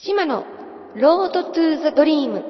島のロードトゥーザドリーム。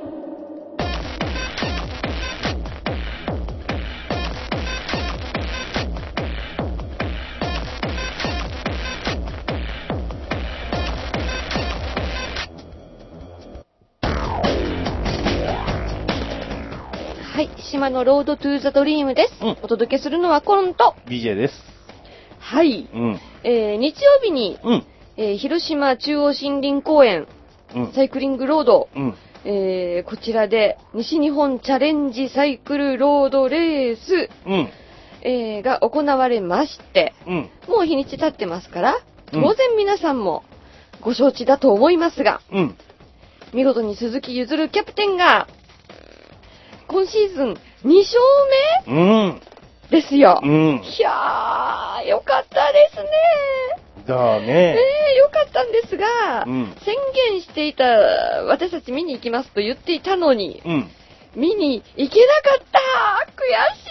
はい、島のロードトゥーザドリームです。お届けするのはコント BJ です。 はい、日曜日に、広島中央森林公園、サイクリングロード、こちらで西日本チャレンジサイクルロードレース、が行われまして、もう日にち経ってますから、当然皆さんもご承知だと思いますが、見事に鈴木ゆずるキャプテンが今シーズン2勝目、ですよ。いやー、よかったですね。 だね。 よかったんですが、宣言していた、私たち見に行きますと言っていたのに、見に行けなかった。悔し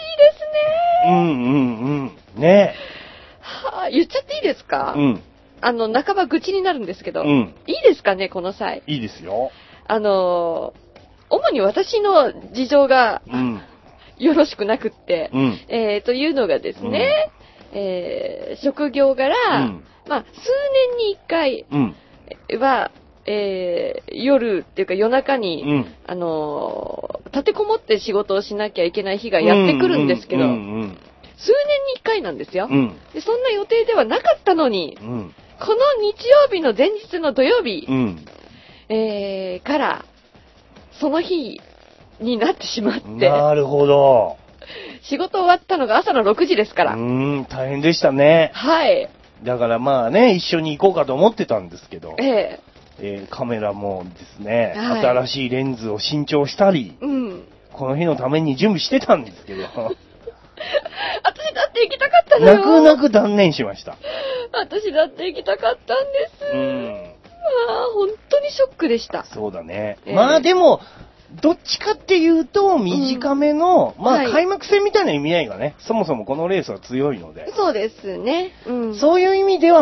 いですね。 ね言っちゃっていいですか？半ば愚痴になるんですけど、いいですかね、この際。 いいですよ。 主に私の事情が、よろしくなくって、というのがですね、職業柄、数年に1回は、夜っていうか夜中に、立てこもって仕事をしなきゃいけない日がやってくるんですけど、数年に1回なんですよ。で、そんな予定ではなかったのに、この日曜日の前日の土曜日、から、その日になってしまって。 なるほど。 仕事終わったのが朝の6時ですから。 大変でしたね。 はい。 だからまあね、一緒に行こうかと思ってたんですけど、カメラもですね、新しいレンズを新調したり、この日のために準備してたんですけど、 私だって行きたかったのよ。 泣く泣く断念しました。 私だって行きたかったんです。本当にショックでした。 そうだね。まあでも、どっちかっていうと、短めの、開幕戦みたいな意味合いがね、そもそもこのレースは強いので。 そうですね。 そういう意味では、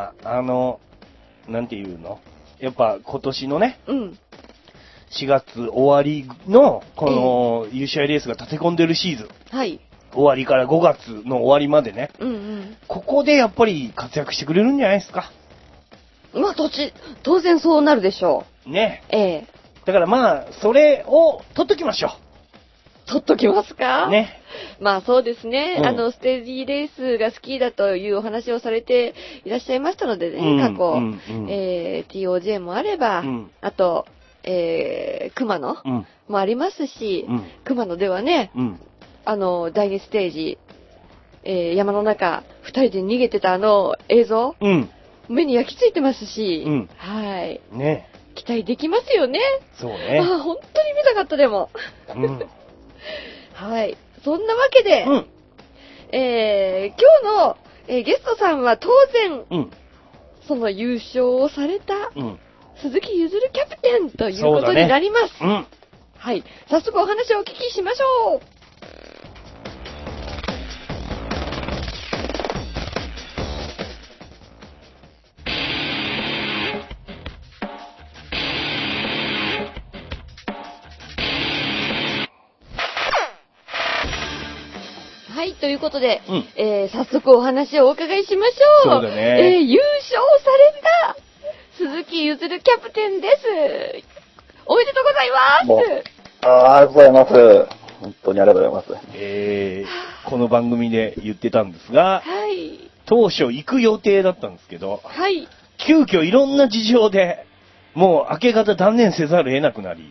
なんていうの？やっぱ今年のね、4月終わりの、この優勝レースが立て込んでるシーズン。終わりから5月の終わりまでね。ここでやっぱり活躍してくれるんじゃないですか。 当然そうなるでしょう。 ね。だからそれを取っときましょう。 取っときますか？ね。そうですね。ステージレースが好きだというお話をされていらっしゃいましたのでね、過去、TOJ もあれば、あと、熊野もありますし、熊野ではね、第2ステージ、山の中、2人で逃げてた映像、目に焼き付いてますし、はい。 ね。 期待できますよね。 そうね。 本当に見たかったでも。はい。そんなわけで、今日の、ゲストさんは当然、その優勝をされた、鈴木ゆずるキャプテンということになります。はい。早速お話をお聞きしましょう。はい、ということで、早速お話をお伺いしましょう。 そうだね。 優勝された鈴木ゆずるキャプテンです。おめでとうございます。 ありがとうございます。本当にありがとうございます。 この番組で言ってたんですが、当初行く予定だったんですけど、急遽いろんな事情で、もう明け方断念せざるを得なくなり、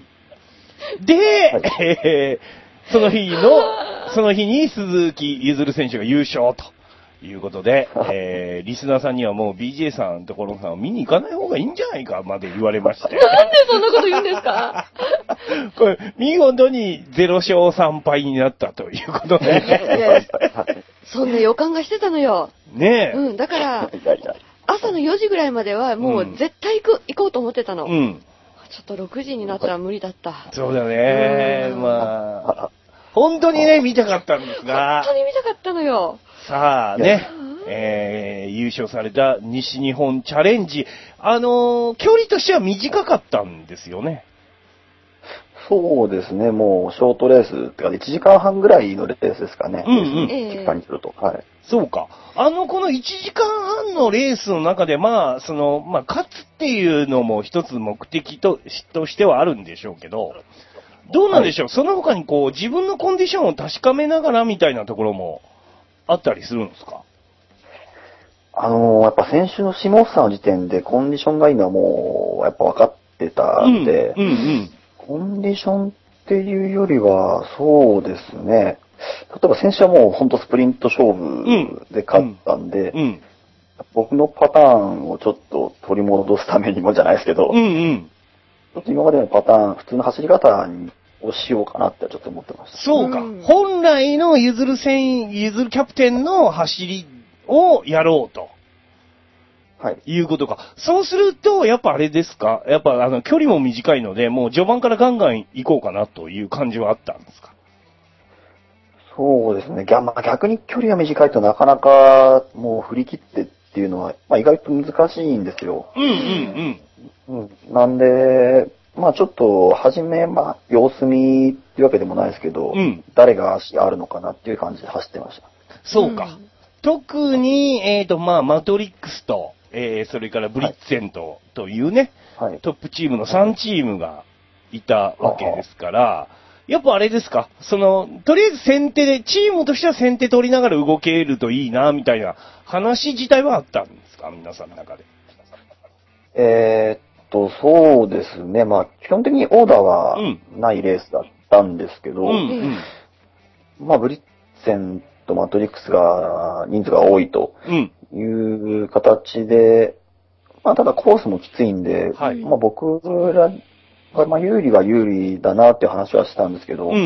で、その日に鈴木ゆずる選手が優勝ということで、リスナーさんにはもう BJ さんところさんを見に行かない方がいいんじゃないかまで言われまして。 なんでそんなこと言うんですか？ これ、見事に0勝3敗になったということで。 そんな予感がしてたのよ。 ねえ。 だから、朝の4時ぐらいまではもう絶対行こうと思ってたの。ちょっと6時になったら無理だった。 そうだね。本当にね、見たかったんですが。 本当に見たかったのよ。 さあね、 優勝された西日本チャレンジ。距離としては短かったんですよね。 そうですね、もうショートレースってか1時間半ぐらいのレースですかね。結果にすると。はい。 そうか。この1時間半のレースの中で、勝つっていうのも一つ目的としてはあるんでしょうけど、どうなんでしょう、はい、その他に自分のコンディションを確かめながらみたいなところもあったりするんですか？ やっぱ先週の下房の時点でコンディションがいいのはもう、やっぱ分かってたんで、コンディションっていうよりは、そうですね。例えば先週はもう本当スプリント勝負で勝ったんで、僕のパターンをちょっと取り戻すためにもじゃないですけど、ちょっと今までのパターン、普通の走り方をしようかなってちょっと思ってました。 そうか。本来のゆずるキャプテンの走りをやろうと。 はい。 いうことか。そうすると、やっぱあれですか？やっぱ距離も短いので、もう序盤からガンガン行こうかなという感じはあったんですか？ そうですね。逆に距離が短いとなかなかもう振り切ってっていうのは、意外と難しいんですよ。なんで、ちょっと、初め、様子見っていうわけでもないですけど、誰が足あるのかなっていう感じで走ってました。 そうか。特に、マトリックスと、それからブリッツェントというね、トップチームの3チームがいたわけですから、やっぱあれですか、とりあえず先手で、チームとしては先手取りながら動けるといいな、みたいな話自体はあったんですか、皆さんの中で。 そうですね。基本的にオーダーはないレースだったんですけど、ブリッツェンとマトリックスが人数が多いという形で、ただコースもきついんで、僕らが有利は有利だなっていう話はしたんですけど、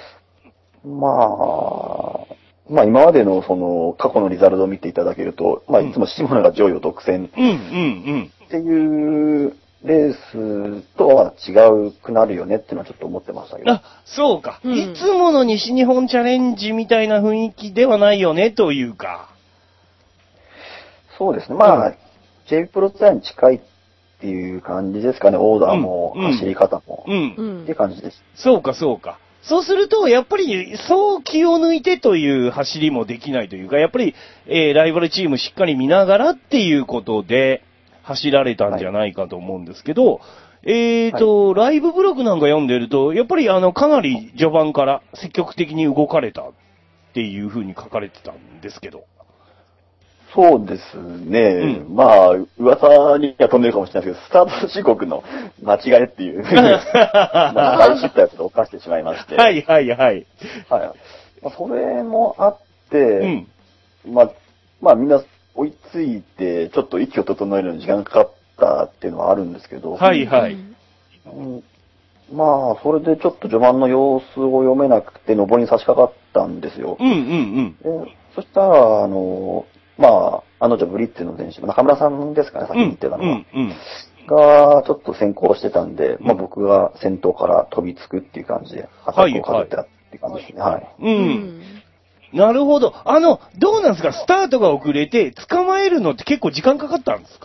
今までの過去のリザルトを見ていただけると、いつも下野が上位を独占っていうレースとは違うくなるよねっていうのはちょっと思ってましたけど。 そうか。いつもの西日本チャレンジみたいな雰囲気ではないよねというか。 そうですね。J プロツアーに近いっていう感じですかね。オーダーも走り方も。っていう感じです。 そうか、そうか。そうすると、やっぱり、そう気を抜いてという走りもできないというか、やっぱり、ライバルチームしっかり見ながらっていうことで、走られたんじゃないかと思うんですけど、ライブブログなんか読んでると、やっぱりかなり序盤から積極的に動かれたっていう風に書かれてたんですけど。 そうですね。噂には飛んでるかもしれないですけど、スタート時刻の間違いっていう、大失態を犯してしまいまして。 はい。 それもあって、みんな追いついて、ちょっと息を整えるのに時間がかかったっていうのはあるんですけど。それでちょっと序盤の様子を読めなくて、上りに差し掛かったんですよ。そしたら、ブリッツェの選手、中村さんですかね、先に言ってたのは。が、ちょっと先行してたんで、僕が先頭から飛びつくっていう感じで、アタックをかけてたっていう感じですね。 なるほど。どうなんですか、スタートが遅れて、捕まえるのって結構時間かかったんですか？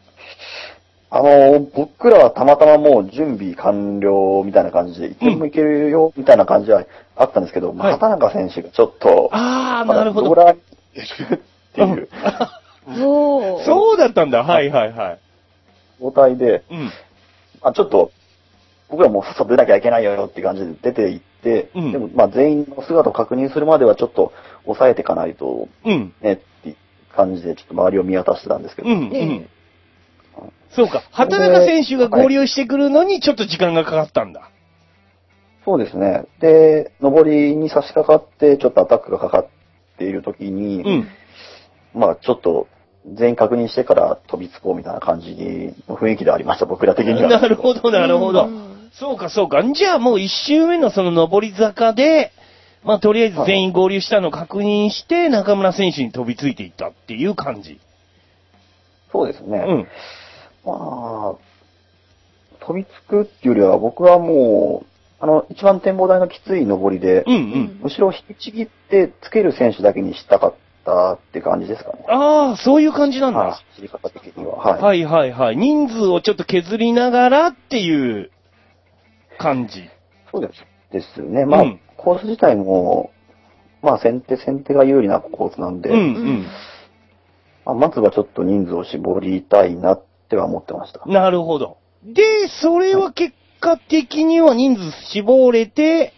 僕らはたまたまもう準備完了みたいな感じで、いつでもいけるよみたいな感じはあったんですけど、畑中選手がちょっと、 なるほど。 ローラーに出るっていう。 そうだったんだ。 状態で、ちょっと、僕らも外出なきゃいけないよって感じで出て行って、でも全員の姿を確認するまではちょっと抑えていかないと、ねっていう感じでちょっと周りを見渡してたんですけど。 そうか。畑中選手が合流してくるのにちょっと時間がかかったんだ。 そうですね。で、上りに差し掛かって、ちょっとアタックがかかっているときに、ちょっと、全員確認してから飛びつこうみたいな感じの雰囲気でありました、僕ら的には。 なるほど。そうか。じゃあもう一周目のその上り坂で、とりあえず全員合流したのを確認して、中村選手に飛びついていったっていう感じ。 そうですね。飛びつくっていうよりは、僕はもう、一番展望台のきつい上りで、後ろを引きちぎってつける選手だけにしたかっったって感じですかね。 ああ、そういう感じなんだ。 知り方的には。はい。 はいはいはい。人数をちょっと削りながらっていう感じ。 そうですね。まあ、コース自体も、まあ先手が有利なコースなんで、まあ、まずはちょっと人数を絞りたいなっては思ってました。 なるほど。で、それは結果的には人数絞れて、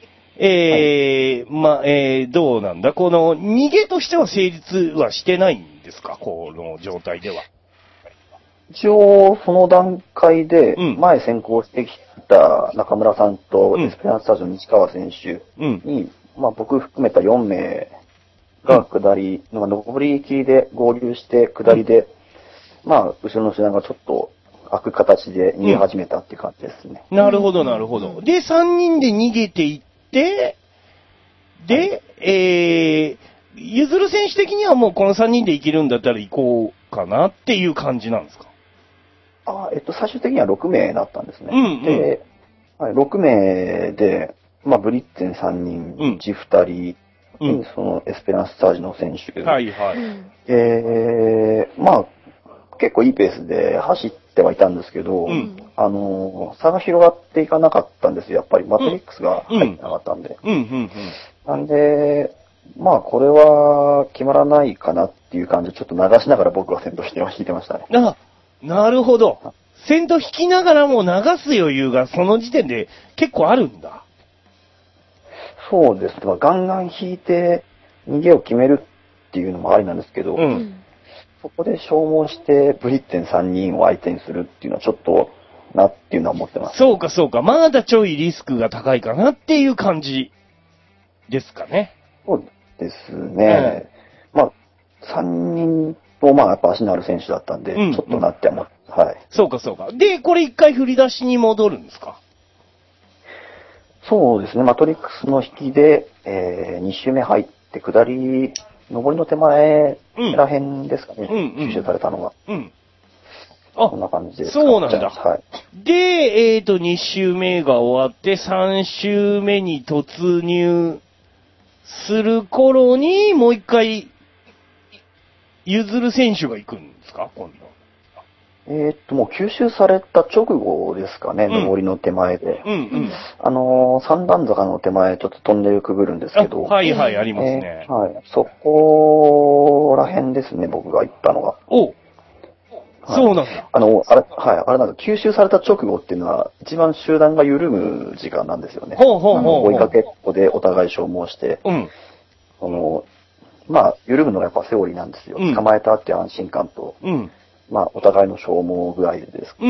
まあ、どうなんだこの逃げとしては成立はしてないんですかこの状態では。 一応、その段階で、前先行してきた中村さんとエスペランスタジオ西川選手に、まあ僕含めた4名が下り、上り行きで合流して下りで、まあ後ろの集団がちょっと開く形で逃げ始めたっていう感じですね。 なるほど、なるほど。で、3人で逃げていって、で、ゆずる選手的にはもうこの3人で行けるんだったら行こうかなっていう感じなんですか？ 最終的には6名だったんですね。で、はい、6名で、まあ、ブリッツェン3人、ジ2人、そのエスペランスタージの選手。 はいはい。 まあ、結構いいペースで走ってはいたんですけど、差が広がっていかなかったんですよ、やっぱり。マトリックスが入ってなかったんで。なんで、まあ、これは決まらないかなっていう感じで、ちょっと流しながら僕は先頭引いてましたね。 なるほど。先頭引きながらも流す余裕がその時点で結構あるんだ。 そうですね。ガンガン引いて逃げを決めるっていうのもありなんですけど、そこで消耗してブリッテン3人を相手にするっていうのはちょっとなっていうのは思ってます。 そうかそうか。まだちょいリスクが高いかなっていう感じですかね。 そうですね。まあ、3人とまあやっぱ足のある選手だったんで、ちょっとなって思って、はい。 そうかそうか。で、これ一回振り出しに戻るんですか？ そうですね。マトリックスの引きで、2周目入って下り、上りの手前ら辺ですかね。吸収されたのが。こんな感じです。 そうなんだ。はい。で、2周目が終わって、3周目に突入する頃に、もう一回、ゆずる選手が行くんですか今度。 もう吸収された直後ですかね、上りの手前で。三段坂の手前、ちょっとトンネルくぐるんですけど。 はいはい、ありますね。 はい。そこら辺ですね、僕が行ったのが。 そうなんだ。 あれなんか吸収された直後っていうのは、一番集団が緩む時間なんですよね。追いかけっこでお互い消耗して。まあ、緩むのがやっぱセオリーなんですよ。捕まえたっていう安心感と。まあ、お互いの消耗具合です。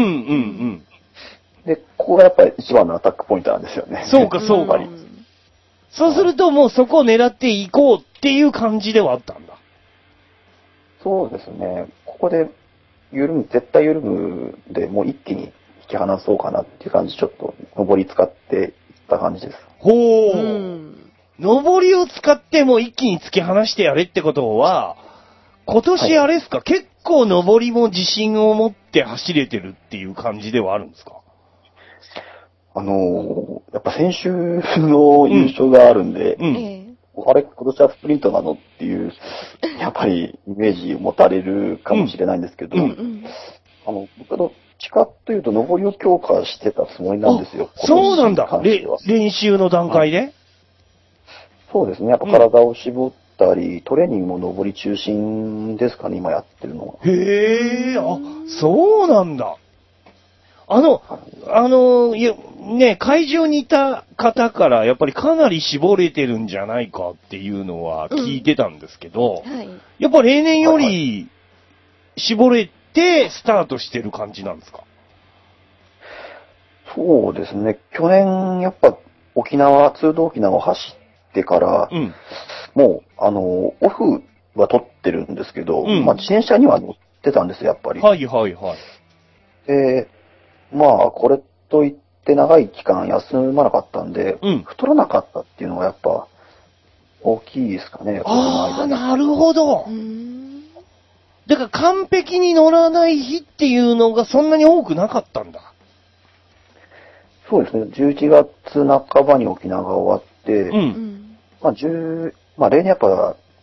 で、ここがやっぱり一番のアタックポイントなんですよね。 そうか、そうか。そうするともうそこを狙っていこうっていう感じではあったんだ。 そうですね。ここで絶対緩むで、もう一気に引き離そうかなっていう感じで、ちょっと上り使っていった感じです。 上りを使ってもう一気に突き放してやれってことは、今年あれですか、結構上りも自信を持って走れてるっていう感じではあるんですか？ やっぱ先週の優勝があるんで、あれ、今年はスプリントなのっていう、やっぱりイメージを持たれるかもしれないんですけど、僕どっちかというと上りを強化してたつもりなんですよ。 そうなんだ。練習の段階で？ そうですね。やっぱ体を絞ったり、トレーニングも上り中心ですかね、今やってるのは。 へえ、そうなんだ。会場にいた方からやっぱりかなり絞れてるんじゃないかっていうのは聞いてたんですけど、やっぱ例年より絞れてスタートしてる感じなんですか？ そうですね。去年やっぱ通道沖縄を走ってから、もうオフは取ってるんですけど、まあ自転車には乗ってたんですよ、やっぱり。まあ、これといって長い期間休まなかったんで、太らなかったっていうのがやっぱ大きいですかね。 なるほど。だから完璧に乗らない日っていうのがそんなに多くなかったんだ。 そうですね。11月半ばに沖縄が終わって、まあ例年やっぱ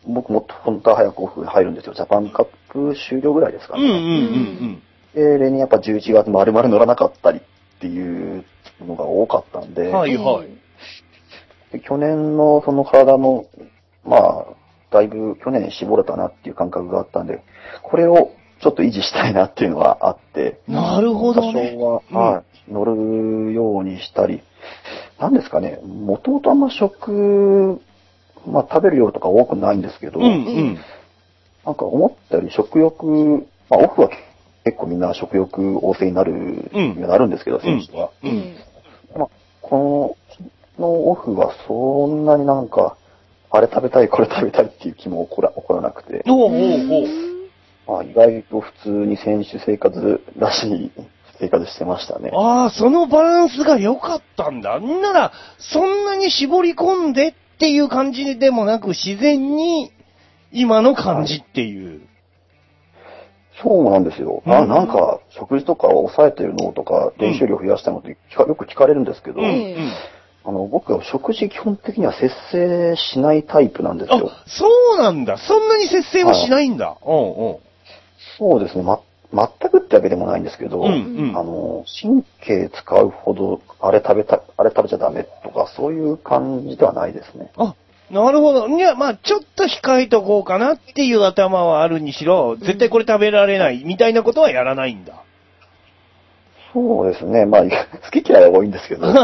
僕も本当は早くオフ入るんですよ。ジャパンカップ終了ぐらいですかね。で、例年やっぱ11月丸々乗らなかったりっていうのが多かったんで、 はいはい。 で去年のその体の、まあ、だいぶ去年絞れたなっていう感覚があったんで、これをちょっと維持したいなっていうのがあって、 なるほどね。 多少は、乗るようにしたり、なんですかね、もともとあんま食、まあ食べる量とか多くないんですけど、なんか思ったより食欲、まあオフは結構みんな食欲旺盛になる、なるんですけど、選手は。まあ、このオフはそんなになんか、あれ食べたい、これ食べたいっていう気も起こらなくて。まあ、意外と普通に選手生活らしい生活してましたね。 ああ、そのバランスが良かったんだ。なら、そんなに絞り込んでっていう感じでもなく、自然に今の感じっていう。はい、 そうなんですよ。なんか、食事とかを抑えてるのとか、練習量増やしたのってよく聞かれるんですけど、僕は食事基本的には節制しないタイプなんですよ。 あ、そうなんだ。そんなに節制はしないんだ。 そうですね。全くってわけでもないんですけど、神経使うほど、あれ食べちゃダメとか、そういう感じではないですね。 あ、なるほど。いや、まあ、ちょっと控えとこうかなっていう頭はあるにしろ、絶対これ食べられないみたいなことはやらないんだ。 そうですね。まあ、好き嫌いは多いんですけど、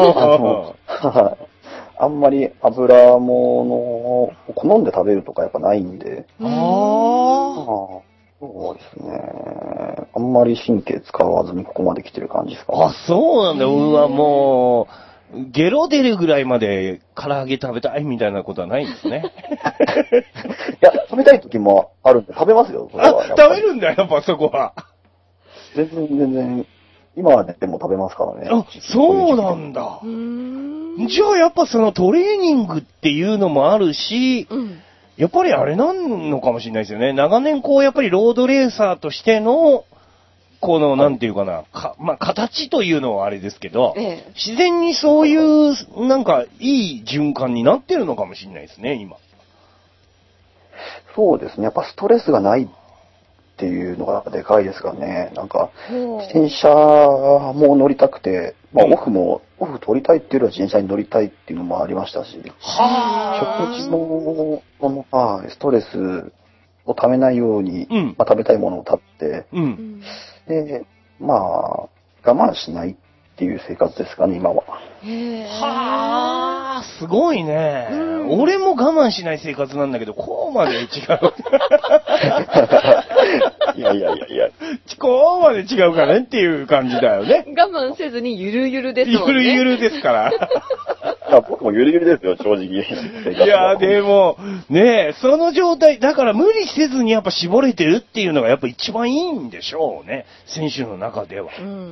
あんまり油物を好んで食べるとかやっぱないんで。そうですね。あんまり神経使わずにここまで来てる感じですかね。 あ、そうなんだ。もう、ゲロ出るぐらいまで唐揚げ食べたいみたいなことはないんですね。 いや、食べたい時もあるんで、食べますよ、それは。 食べるんだ、やっぱそこは。 全然、今はね、でも食べますからね。 あ、そうなんだ。じゃあやっぱそのトレーニングっていうのもあるし、やっぱりあれなんのかもしれないですよね。長年こうやっぱりロードレーサーとしての、この、なんていうかな、まあ、形というのはあれですけど、自然にそういう、なんか、いい循環になってるのかもしれないですね、今。 そうですね。やっぱストレスがないっていうのがでかいですからね。なんか、自転車も乗りたくて、まあ、オフ取りたいっていうよりは自転車に乗りたいっていうのもありましたし、食事も、ストレスをためないように、まあ、食べたいものを食べて、で、まあ、我慢しないっていう生活ですかね、今は。 はあ、すごいね。俺も我慢しない生活なんだけど、こうまで違う。 いや。 こうまで違うかねっていう感じだよね。 我慢せずにゆるゆるですもんね。 ゆるゆるですから。 僕もゆるゆるですよ、正直。 いや、でも、ねえ、その状態、だから無理せずにやっぱ絞れてるっていうのがやっぱ一番いいんでしょうね。選手の中では。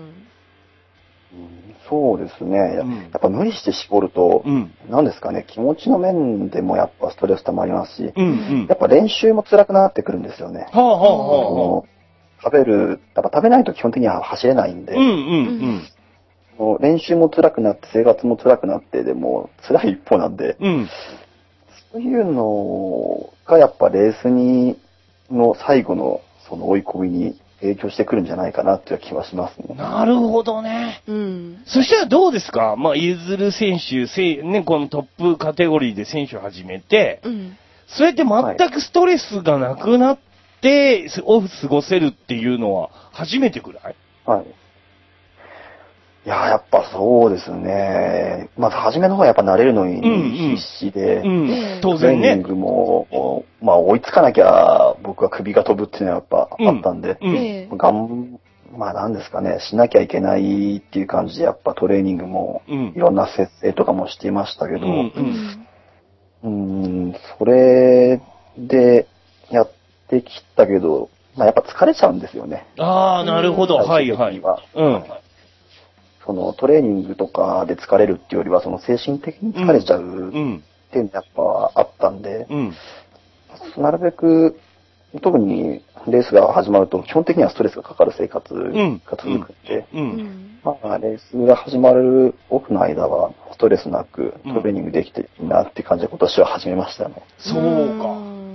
そうですね。やっぱ無理して絞ると、何ですかね、気持ちの面でもやっぱストレス溜まりますし、やっぱ練習も辛くなってくるんですよね。やっぱ食べないと基本的には走れないんで、練習も辛くなって生活も辛くなってでも辛い一方なんで、そういうのがやっぱレースの最後のその追い込みに影響してくるんじゃないかなっていう気はしますね。 なるほどね。そしたらどうですか？まあ、ゆずる選手、ね、このトップカテゴリーで選手を始めて、そうやって全くストレスがなくなって、オフ過ごせるっていうのは初めてくらい？ はい。いや、やっぱそうですね。まず初めの方はやっぱ慣れるのに必死で、 当然ね。 トレーニングも、まあ追いつかなきゃ僕は首が飛ぶっていうのはやっぱあったんで、まあなんですかね、しなきゃいけないっていう感じでやっぱトレーニングもいろんな節制とかもしていましたけど、それでやってきたけど、まあやっぱ疲れちゃうんですよね。 ああ、なるほど。はい。 そのトレーニングとかで疲れるっていうよりは、その精神的に疲れちゃうっていうのがやっぱあったんで、なるべく、特にレースが始まると基本的にはストレスがかかる生活が続くんで、まあレースが始まるオフの間はストレスなくトレーニングできていいなって感じで今年は始めましたね。 そうか。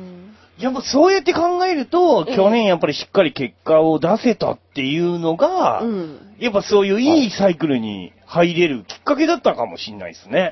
やっぱそうやって考えると、去年やっぱりしっかり結果を出せたっていうのが、やっぱそういういいサイクルに入れるきっかけだったかもしれないですね。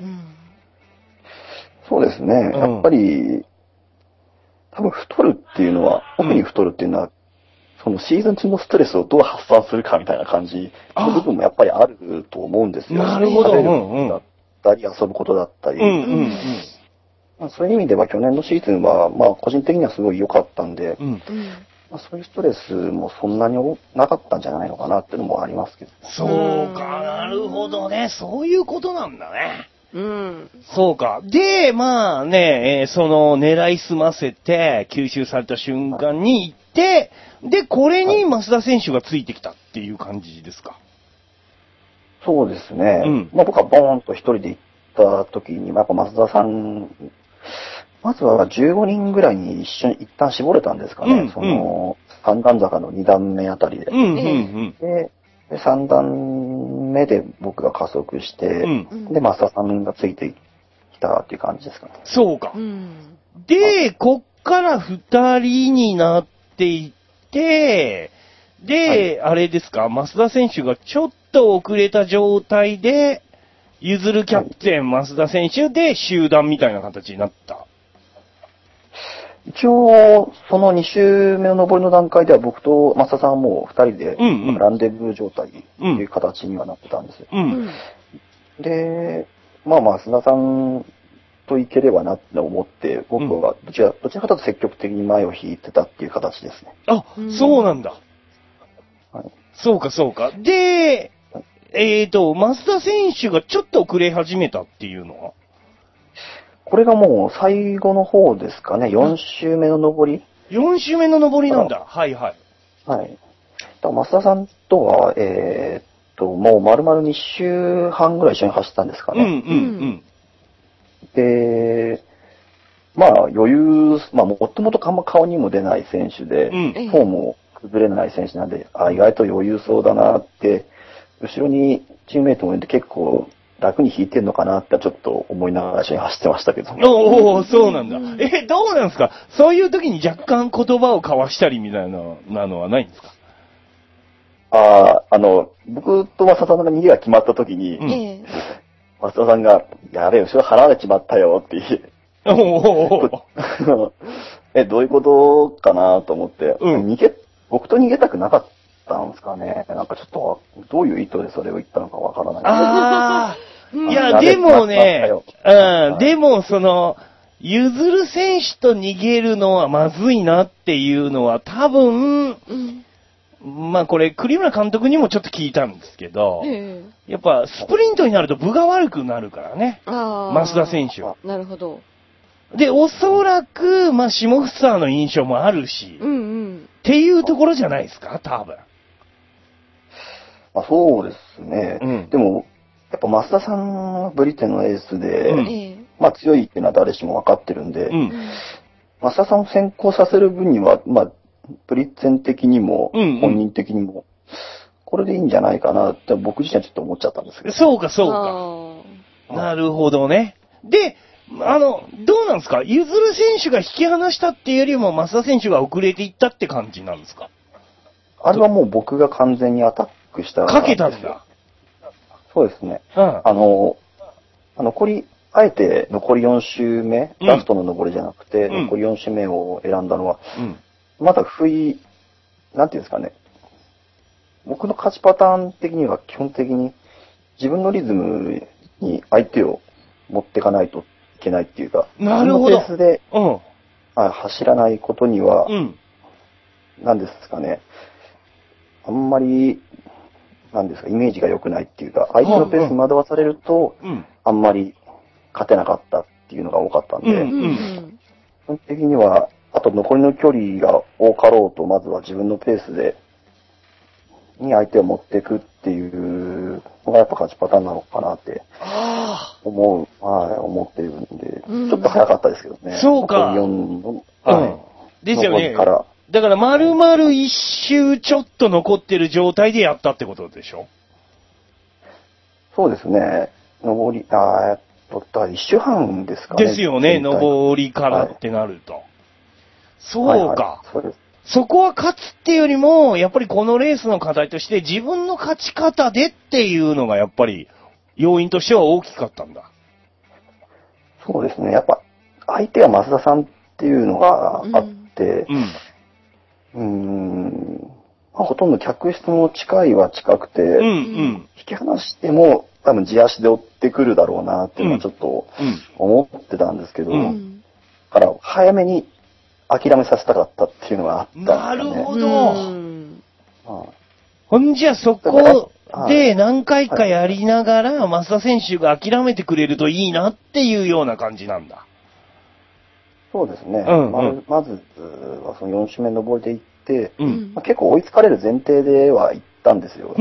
そうですね。やっぱり、多分太るっていうのは、特に太るっていうのは、そのシーズン中のストレスをどう発散するかみたいな感じの部分もやっぱりあると思うんですよ。 なるほど。 食べることだったり、遊ぶことだったり。そういう意味では去年のシーズンは、まあ個人的にはすごい良かったんで、まあ、そういうストレスもそんなになかったんじゃないのかなっていうのもありますけど。 そうか、なるほどね。そういうことなんだね。そうか。で、まあね、その狙い澄ませて吸収された瞬間に行って、で、これに増田選手がついてきたっていう感じですか。 そうですね。まあ僕はボーンと一人で行った時に、やっぱ増田さん、まずは15人ぐらいに一旦絞れたんですかね。その、三段坂の2段目あたりで。で、3段目で僕が加速して、で、増田さんがついてきたっていう感じですかね。 そうか。で、こっから2人になっていって、で、あれですか、増田選手がちょっと遅れた状態で、ゆずるキャプテン、増田選手で集団みたいな形になった。 一応、その2周目の上りの段階では僕と増田さんはもう2人でランデブー状態っていう形にはなってたんですよ。で、まあ増田さんといければなって思って、僕はどちらかというと積極的に前を引いてたっていう形ですね。 あ、そうなんだ。そうかそうか。で、増田選手がちょっと遅れ始めたっていうのはこれがもう最後の方ですかね、4周目の上り。 4周目の上りなんだ。はいはい。 はい。増田さんとは、もう丸々2周半ぐらい一緒に走ったんですかね。で、まあ余裕、まあもともと顔にも出ない選手で、フォームも崩れない選手なんで、意外と余裕そうだなって、後ろにチームメイトもいて結構楽に引いてんのかなってちょっと思いながら一緒に走ってましたけど。 おお、そうなんだ。どうなんですか？そういう時に若干言葉を交わしたりみたいなのはないんですか？ 僕と増田さんが逃げが決まった時に、増田さんが、やべえ、後ろ離れちまったよって言って、どういうことかなと思って、僕と逃げたくなかったんですかね。なんかちょっと、どういう意図でそれを言ったのかわからない。 いや、でもね、でもゆずる選手と逃げるのはまずいなっていうのは多分、まあこれ、栗村監督にもちょっと聞いたんですけど、やっぱスプリントになると分が悪くなるからね。増田選手は。 なるほど。 で、おそらく、まあ下房の印象もあるし、っていうところじゃないですか、多分。 そうですね。でも、やっぱ増田さんはブリテンのエースで、まあ強いっていうのは誰しも分かってるんで、増田さんを先行させる分には、まあ、ブリテン的にも、本人的にも、これでいいんじゃないかなって僕自身はちょっと思っちゃったんですけど。 そうか、そうか。なるほどね。で、どうなんですか？ゆずる選手が引き離したっていうよりも、増田選手が遅れていったって感じなんですか？ あれはもう僕が完全にアタックした。 かけたんだ。 そうですね。残り、あえて残り4周目、ラストの上りじゃなくて、残り4周目を選んだのは、まだなんていうんですかね。僕の勝ちパターン的には基本的に自分のリズムに相手を持っていかないといけないっていうか、 なるほど。 そのペースで、走らないことには、なんですかね。あんまり、なんですか、イメージが良くないっていうか、相手のペースに惑わされると、あんまり勝てなかったっていうのが多かったんで、基本的には、あと残りの距離が多かろうと、まずは自分のペースで、に相手を持っていくっていうのがやっぱ勝ちパターンなのかなって思っているんで、ちょっと早かったですけどね。 そうか。ですよね。だから丸々一周ちょっと残ってる状態でやったってことでしょ？ そうですね。一周半ですかね。 ですよね、上りからってなると。 そうか。はいはい、そうです。そこは勝つっていうよりも、やっぱりこのレースの課題として自分の勝ち方でっていうのがやっぱり要因としては大きかったんだ。 そうですね。やっぱ相手は増田さんっていうのがあって、まあ、ほとんど客室も近いは近くて、引き離しても多分地足で追ってくるだろうなっていうのはちょっと思ってたんですけど、だから早めに諦めさせたかったっていうのがあったんですよね。 なるほど。ほんじゃそこで何回かやりながら、増田選手が諦めてくれるといいなっていうような感じなんだ。 そうですね。まずはその4周目登りで行って、まあ、結構追いつかれる前提では行ったんですよ。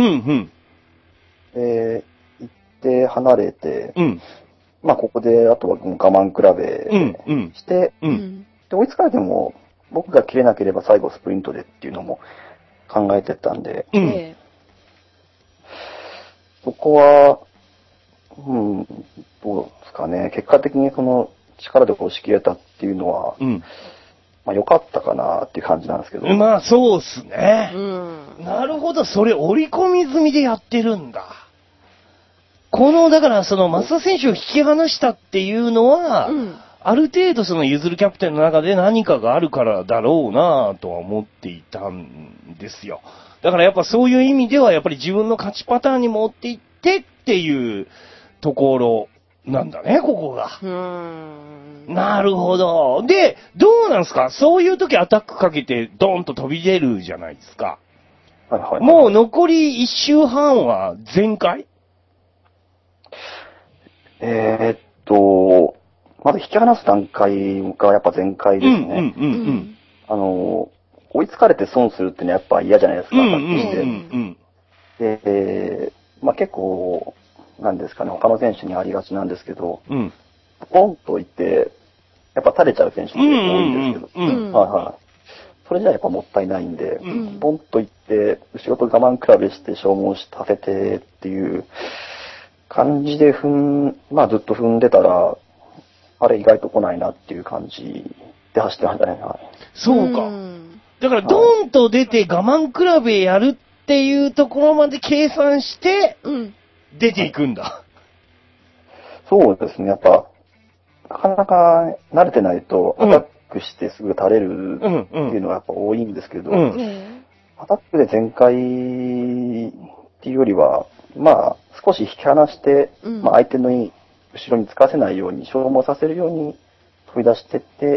で、行って離れて、まあここであとは我慢比べして、で追いつかれても僕が切れなければ最後スプリントでっていうのも考えてたんで、そこは、どうですかね。結果的にその力で押し切れたっていうのは、まあ良かったかなっていう感じなんですけど。 まあそうっすね。なるほど、それ織り込み済みでやってるんだ。だからその増田選手を引き離したっていうのは、ある程度その譲るキャプテンの中で何かがあるからだろうなとは思っていたんですよ。だからやっぱそういう意味ではやっぱり自分の勝ちパターンに持っていってっていうところなんだね、ここが。なるほど。で、どうなんですか？そういう時アタックかけてドーンと飛び出るじゃないですか。もう残り1周半は全開？ まず引き離す段階がやっぱ全開ですね。追いつかれて損するっていうのはやっぱ嫌じゃないですか、で、まあ結構、なんですかね、他の選手にありがちなんですけど、ポンといって、やっぱ垂れちゃう選手って多いんですけど、それじゃやっぱもったいないんで、ポンといって、後ろと我慢比べして消耗させてっていう感じでまあずっと踏んでたら、あれ意外と来ないなっていう感じで走ってましたね。 そうか。だからドーンと出て我慢比べやるっていうところまで計算して、出ていくんだ。 そうですね。やっぱ、なかなか慣れてないとアタックしてすぐ垂れるっていうのがやっぱ多いんですけど、アタックで全開っていうよりは、まあ少し引き離して、まあ相手の後ろにつかせないように、消耗させるように飛び出してって、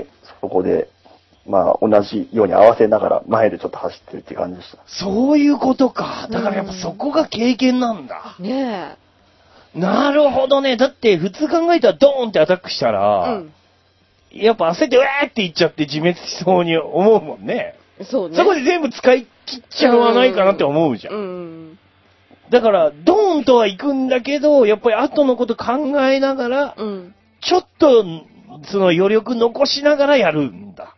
そこで、まあ同じように合わせながら前でちょっと走ってるっていう感じでした。 そういうことか。だからやっぱそこが経験なんだ。ねえ。なるほどね。だって普通考えたらドーンってアタックしたら、やっぱ焦ってうわーっていっちゃって自滅しそうに思うもんね。そうね。そこで全部使い切っちゃわないかなって思うじゃん。だから、ドーンとは行くんだけど、やっぱり後のこと考えながら、ちょっと、その余力残しながらやるんだ。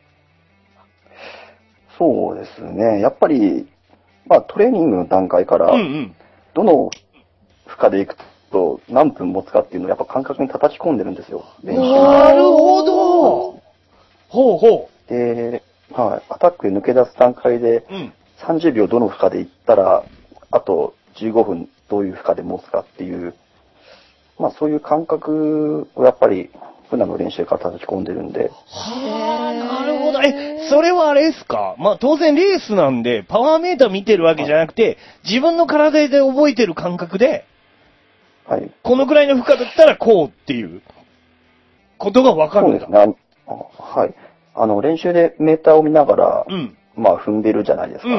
そうですね。やっぱり、まあトレーニングの段階から、どの負荷で行くと何分持つかっていうのをやっぱ感覚に叩き込んでるんですよ。 なるほど。ほうほう。で、はい。アタックで抜け出す段階で、30秒どの負荷で行ったら、あと15分どういう負荷で持つかっていう、まあそういう感覚をやっぱり普段の練習から叩き込んでるんで。 はあ、なるほど。それはあれですか？まあ当然レースなんでパワーメーター見てるわけじゃなくて、自分の体で覚えてる感覚で、はい。このくらいの負荷だったらこうっていうことがわかるんだ。そうですね。 はい。練習でメーターを見ながら、まあ踏んでるじゃないですか。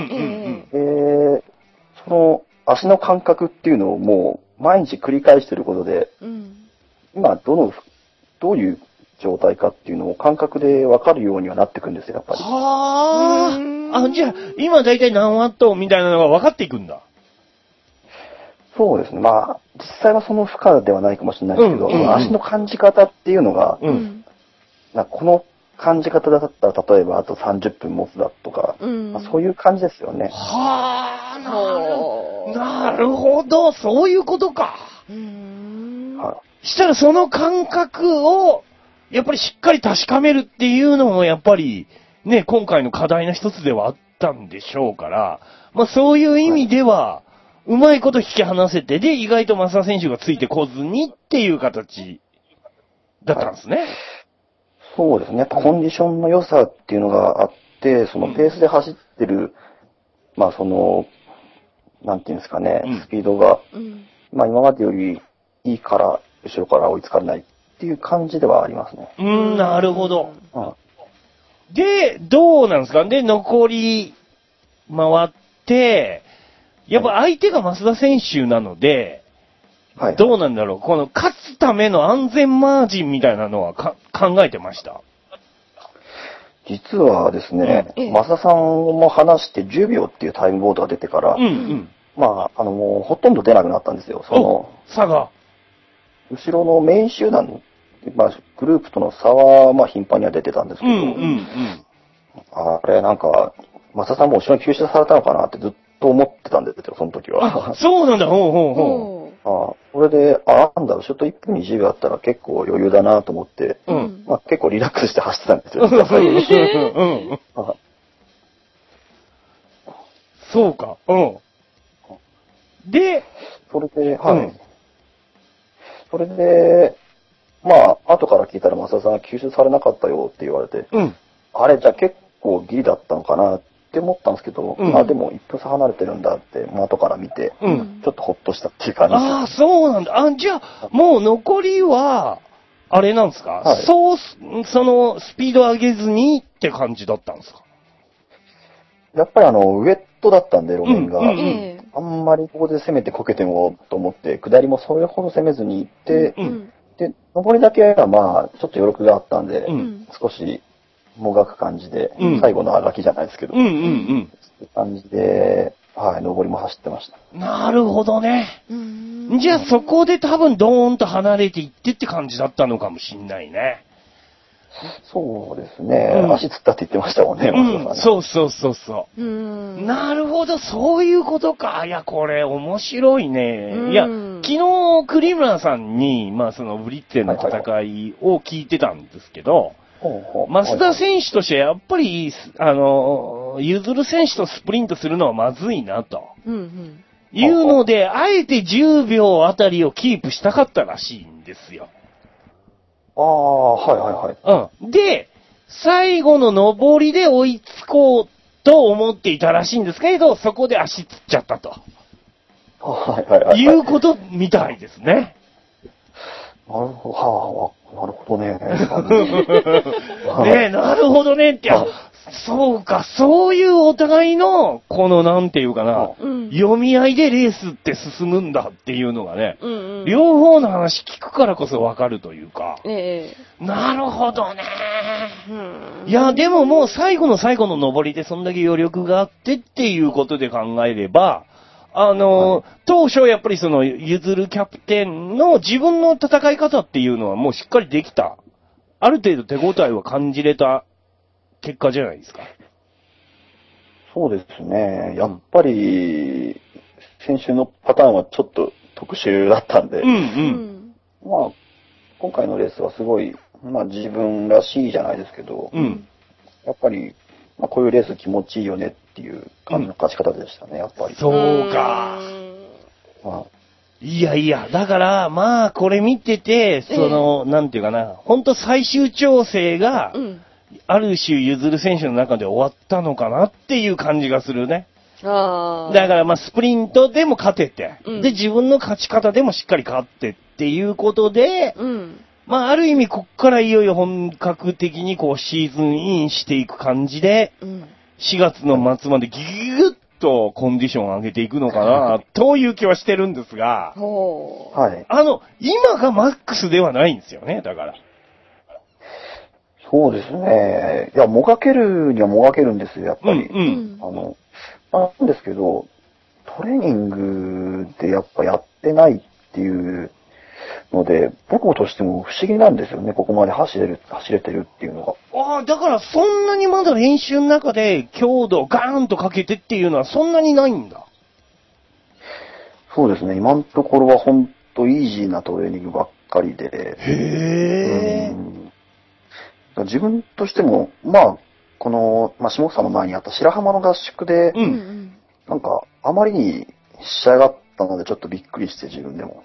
その足の感覚っていうのをもう毎日繰り返してることで、今どういう状態かっていうのを感覚で分かるようにはなってくんですよ、やっぱり。 はあ。じゃあ、今だいたい何ワットみたいなのが分かっていくんだ。 そうですね。まあ、実際はその負荷ではないかもしれないですけど、足の感じ方っていうのが、この感じ方だったら、例えばあと30分持つだとか、まあ、そういう感じですよね。 はあ、なるほど、そういうことか。したらその感覚を、やっぱりしっかり確かめるっていうのも、やっぱり、 ね、今回の課題の一つではあったんでしょうから、まあそういう意味では、うまいこと引き離せて、で、意外と増田選手がついてこずにっていう形だったんですね。はい、 そうですね。やっぱコンディションの良さっていうのがあって、そのペースで走ってる、まあその、なんていうんですかね、スピードが、まあ今までよりいいから、後ろから追いつかれないっていう感じではありますね。 なるほど。で、どうなんですか？で、残り回って、やっぱ相手が増田選手なので、はい、どうなんだろう、この勝つための安全マージンみたいなのは考えてました？ 実はですね、増田さんも話して10秒っていうタイムボードが出てから、まあ、もうほとんど出なくなったんですよ。その、 差が。 後ろのメイン集団、まあ、グループとの差は、まあ、頻繁には出てたんですけど、あれ、なんか、増田さんも後ろに吸収されたのかなってずっと思ってたんですよ、その時は。 そうなんだ、ほう。 それで、なんだろう、ちょっと1分20秒あったら結構余裕だなと思って、まあ、結構リラックスして走ってたんですよ、 そうか、で、 それで、それで、まあ、後から聞いたら増田さんが吸収されなかったよって言われて、あれ、じゃあ結構ギリだったのかなって思ったんですけど、まあでも1分差離れてるんだって、後から見て、ちょっとほっとしたっていう感じです。 ああ、そうなんだ。じゃあ、もう残りは、あれなんですか、その、スピード上げずにって感じだったんですか？ やっぱりウェットだったんで、路面が。あんまりここで攻めてこけてもと思って、下りもそれほど攻めずに行って、で、上りだけはまあ、ちょっと余力があったんで、少しもがく感じで、最後のあがきじゃないですけど、そういう感じで、上りも走ってました。 なるほどね。じゃあそこで多分ドーンと離れていってって感じだったのかもしんないね。 そうですね。足つったって言ってましたもんね、 そう。なるほど、そういうことか。いや、これ面白いね。いや、昨日、栗村さんに、まあ、そのブリッツェンの戦いを聞いてたんですけど、増田選手としてはやっぱり、ゆずる選手とスプリントするのはまずいな、と。いうので、あえて10秒あたりをキープしたかったらしいんですよ。で、最後の上りで追いつこうと思っていたらしいんですけど、そこで足つっちゃったと。いうことみたいですね。 なるほどね。 なるほどねって、そうか、そういうお互いの、このなんていうかな、読み合いでレースって進むんだっていうのがね、両方の話聞くからこそわかるというか、なるほどね。いや、でももう最後の上りでそんだけ余力があってっていうことで考えれば、当初やっぱりその、ゆずるキャプテンの自分の戦い方っていうのはもうしっかりできた。ある程度手応えは感じれた結果じゃないですか。 そうですね。やっぱり、先週のパターンはちょっと特殊だったんで、まあ、今回のレースはすごい、まあ自分らしいじゃないですけど、やっぱり、まあこういうレース気持ちいいよねっていう感じの勝ち方でしたね、やっぱり。 そうか。いや、だから、まあこれ見てて、なんていうかな、本当最終調整が、ある種、ゆずる選手の中で終わったのかなっていう感じがするね。だからまあスプリントでも勝てて、で自分の勝ち方でもしっかり勝ってっていうことで、まあある意味こっからいよいよ本格的にこうシーズンインしていく感じで、4月の末までギュッとコンディションを上げていくのかな、という気はしてるんですが、今がマックスではないんですよね、だから。 そうですね。いや、もがけるにはもがけるんですよ、やっぱり。なんですけど、トレーニングでやっぱやってないっていうので、僕としても不思議なんですよね、ここまで走れてるっていうのが。 だからそんなにまだ練習の中で強度をガーンとかけてっていうのはそんなにないんだ。 そうですね、今のところはほんとイージーなトレーニングばっかりで。自分としても、まあ、 この、まあ、下草の前にあった白浜の合宿で、なんか、あまりに仕上がったのでちょっとびっくりして自分でも。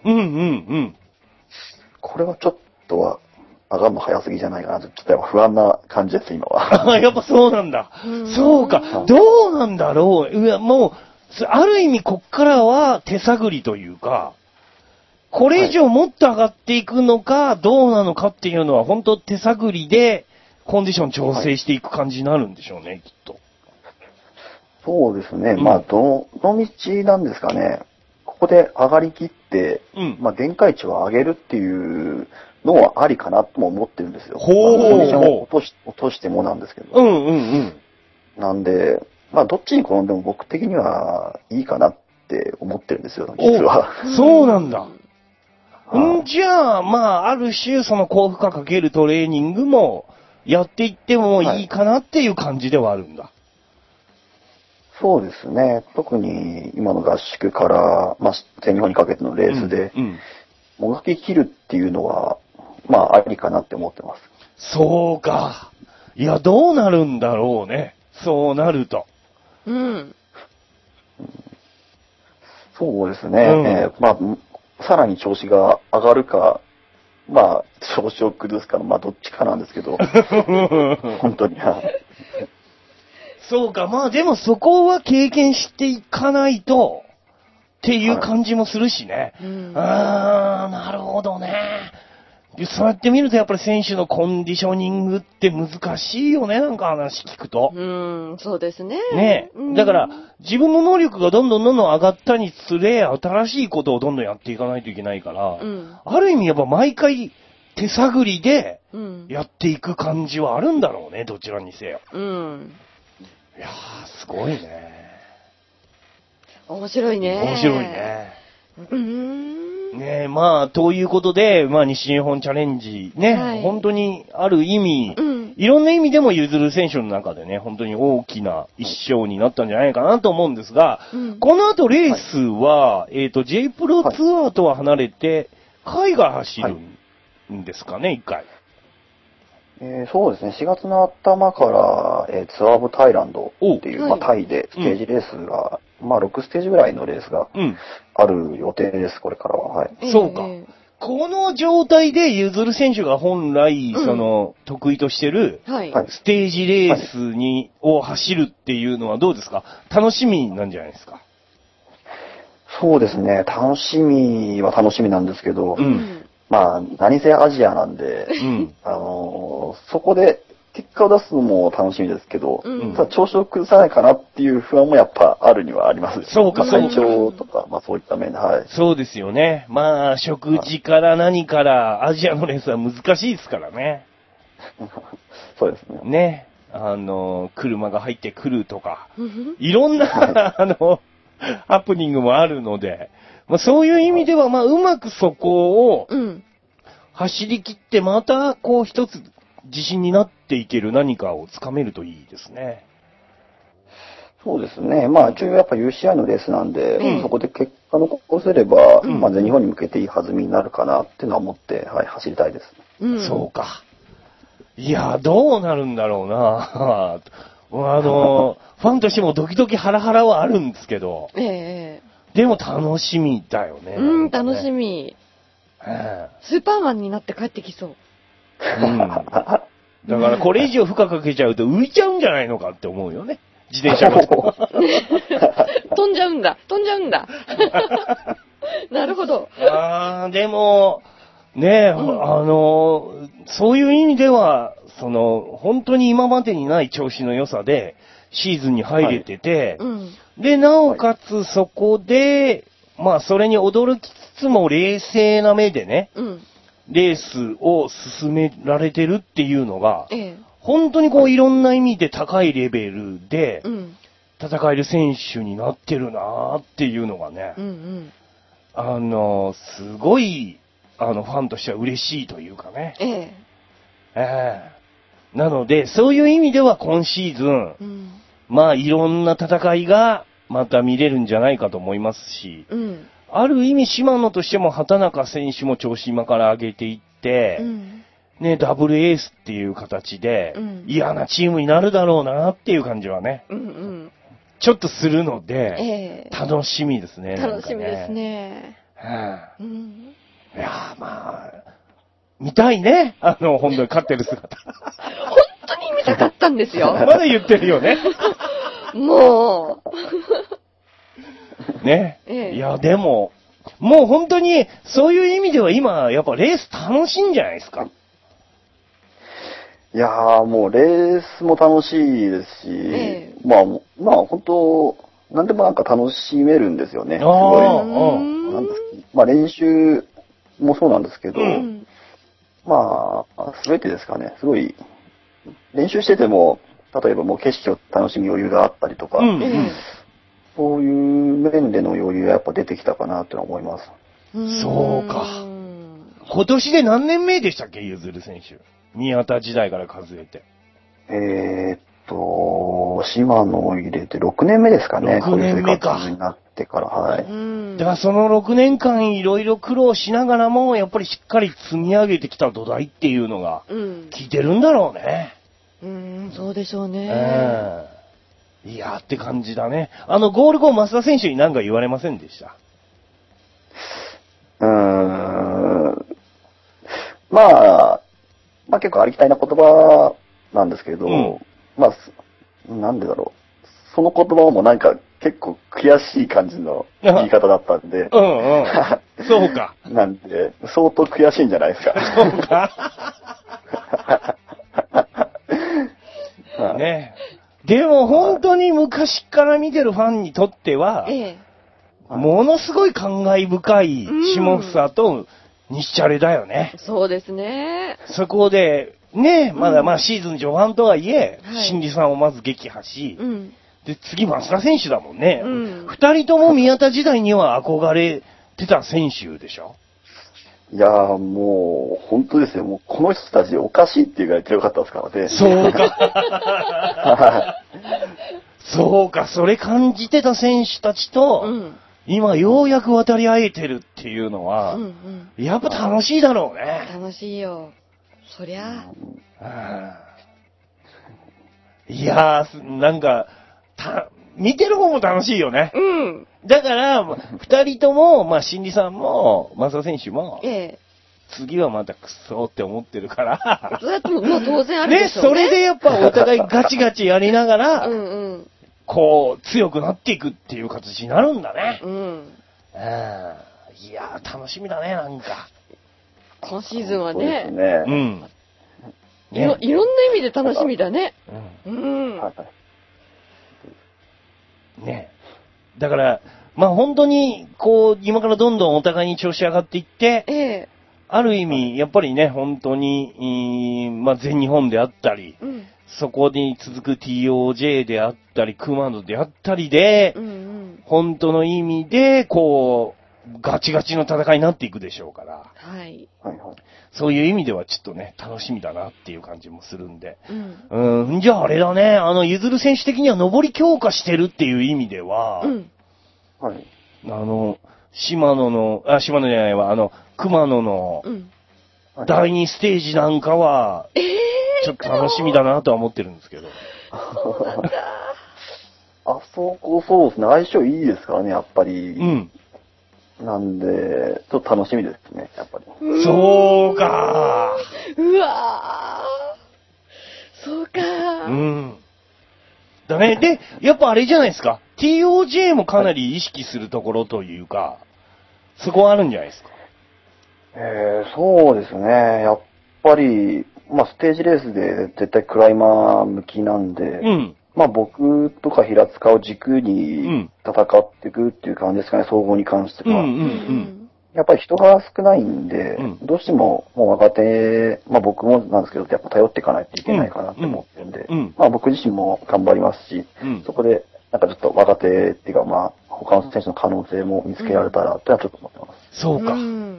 これはちょっとは上がるの早すぎじゃないかなと、ちょっとやっぱ不安な感じです、今は。 やっぱそうなんだ。そうか。どうなんだろう。いや、もう、ある意味こっからは手探りというか、これ以上もっと上がっていくのか、どうなのかっていうのは本当手探りでコンディション調整していく感じになるんでしょうね、きっと。 そうですね。まあ、どの道なんですかね。ここで上がりきって、まあ、限界値を上げるっていうのはありかなとも思ってるんですよ。コンディションを落としてもなんですけど。なんで、まあ、どっちに転んでも僕的にはいいかなって思ってるんですよ、実は。 そうなんだ。じゃあ、まあ、ある種、その高負荷かけるトレーニングもやっていってもいいかなっていう感じではあるんだ。 そうですね。特に今の合宿から、まあ、全日本にかけてのレースで、もがき切るっていうのは、まあ、ありかなって思ってます。 そうか。いや、どうなるんだろうね。そうなると。 そうですね。まあ、さらに調子が上がるか、まあ、調子を崩すかの、まあ、どっちかなんですけど、本当に。 そうか、まあでもそこは経験していかないと、っていう感じもするしね。なるほどね。そうやって見るとやっぱり選手のコンディショニングって難しいよね、なんか話聞くと。 そうですね。 ねだから、自分の能力がどんどん上がったにつれ、新しいことをどんどんやっていかないといけないから、ある意味やっぱ毎回手探りでやっていく感じはあるんだろうね、どちらにせよ。いやー、すごいね。 面白いね。 面白いね。ねえ、まあ、ということで、まあ、西日本チャレンジね、本当にある意味、いろんな意味でも譲る選手の中でね、本当に大きな一勝になったんじゃないかなと思うんですが、この後レースは、J プロツアーとは離れて、海外走るんですかね、一回。 そうですね、4月の頭から、ツアーオブタイランドっていう、まあ、タイでステージレースが、まあ、6ステージぐらいのレースがある予定です、これからは。 そうか。この状態でゆずる選手が本来、得意としてる、ステージレースを走るっていうのはどうですか？楽しみなんじゃないですか？ そうですね、楽しみは楽しみなんですけど、まあ、何せアジアなんで、そこで結果を出すのも楽しみですけど、ただ調子を崩さないかなっていう不安もやっぱあるにはあります。 そうか、 体調とか、まあそういった面で、 そうですよね。まあ、食事から何からアジアのレースは難しいですからね。 そうですね。 ね。車が入ってくるとか、いろんな、ハプニングもあるので、まあ、そういう意味では、まあ、うまくそこを、走り切って、また、こう、一つ、自信になっていける何かをつかめるといいですね。 そうですね。まあ、一応やっぱ UCI のレースなんで、そこで結果残せれば、まあ、全日本に向けていい弾みになるかなっていうのは思って、走りたいです。 そうか。いや、どうなるんだろうな。ファンとしてもドキドキハラハラはあるんですけど。でも楽しみだよね。 楽しみ。スーパーマンになって帰ってきそう。 だからこれ以上負荷かけちゃうと浮いちゃうんじゃないのかって思うよね。自転車が。 飛んじゃうんだ。なるほど。 でも、ねそういう意味では、本当に今までにない調子の良さで、シーズンに入れてて、で、なおかつそこで、まあ、それに驚きつつも冷静な目でね、レースを進められてるっていうのが、本当にこういろんな意味で高いレベルで、戦える選手になってるなーっていうのがね、すごい、ファンとしては嬉しいというかね。なので、そういう意味では今シーズン、まあいろんな戦いがまた見れるんじゃないかと思いますし、ある意味島野としても畑中選手も調子今から上げていって、 ね、ダブルエースっていう形で、嫌なチームになるだろうなっていう感じはね、ちょっとするので、楽しみですね。 楽しみですね。 いやまあ、見たいね。本当に勝ってる姿。 本当に見たかったんですよ。 まだ言ってるよね。 もう。ね。いや、でも、もう本当に、そういう意味では今、やっぱレース楽しいんじゃないですか。 いやー、もうレースも楽しいですし、まあ本当、なんでもなんか楽しめるんですよね。すごい。なんですまあ練習もそうなんですけど、まあ、すべてですかね。すごい、練習してても、例えばもう景色を楽しむ余裕があったりとか、そういう面での余裕がやっぱ出てきたかなって思います。 そうか。今年で何年目でしたっけ、ゆずる選手。宮田時代から数えて。 島野を入れて6年目ですかね。 6年目か。 になってから、はい。 だからその6年間いろいろ苦労しながらも、やっぱりしっかり積み上げてきた土台っていうのが、効いてるんだろうね。 そうでしょうね。 いやーって感じだね。ゴール後、増田選手に何か言われませんでした？ まあ結構ありきたりな言葉なんですけど、まあ、なんでだろう。その言葉もなんか結構悔しい感じの言い方だったんで。 そうか。 なんで、相当悔しいんじゃないですか。 そうか。ね。でも本当に昔から見てるファンにとっては、ものすごい感慨深い下房と西チャレだよね。 そうですね。 そこで、ね、まだシーズン序盤とはいえ、新里さんをまず撃破し、で、次増田選手だもんね。二人とも宮田時代には憧れてた選手でしょ？ いやーもう、本当ですよ。もうこの人たちおかしいっていうぐらい強かったですからね。 そうか。そうか、それ感じてた選手たちと、今ようやく渡り合えてるっていうのは、やっぱ楽しいだろうね。 楽しいよ。そりゃ。 いやー、なんか、見てる方も楽しいよね。だから、二人とも、新里さんも、増田選手も、次はまたクソって思ってるから。 それはもう当然あるでしょうね。 それでやっぱお互いガチガチやりながら、こう、強くなっていくっていう形になるんだね。いやー、楽しみだね、なんか。 今シーズンはね。いろんな意味で楽しみだね。 ね。だから、本当に、こう、今からどんどんお互いに調子上がっていって、ある意味、やっぱりね、本当に、全日本であったり、そこに続く TOJ であったり、熊野であったりで、本当の意味で、こう、ガチガチの戦いになっていくでしょうから。そういう意味ではちょっとね、楽しみだなっていう感じもするんで。じゃああれだね、ゆずる選手的には上り強化してるっていう意味では、島野じゃないわ、熊野の、第2ステージなんかは、ちょっと楽しみだなとは思ってるんですけど。 そうなんだ。 あそこそうですね、相性いいですからね、やっぱり。なんで、ちょっと楽しみですね、やっぱり。 そうかうわー。そうかだね。で、やっぱあれじゃないですか。TOJ もかなり意識するところというか、そこはあるんじゃないですか。 そうですね。やっぱり、ステージレースで絶対クライマー向きなんで、僕とか平塚を軸に戦っていくっていう感じですかね、総合に関しては。やっぱり人が少ないんで、どうしてももう若手、僕もなんですけど、やっぱ頼っていかないといけないかなって思ってるんで、僕自身も頑張りますし、そこでなんかちょっと若手っていうか他の選手の可能性も見つけられたらってのはちょっと思ってます。 そうか。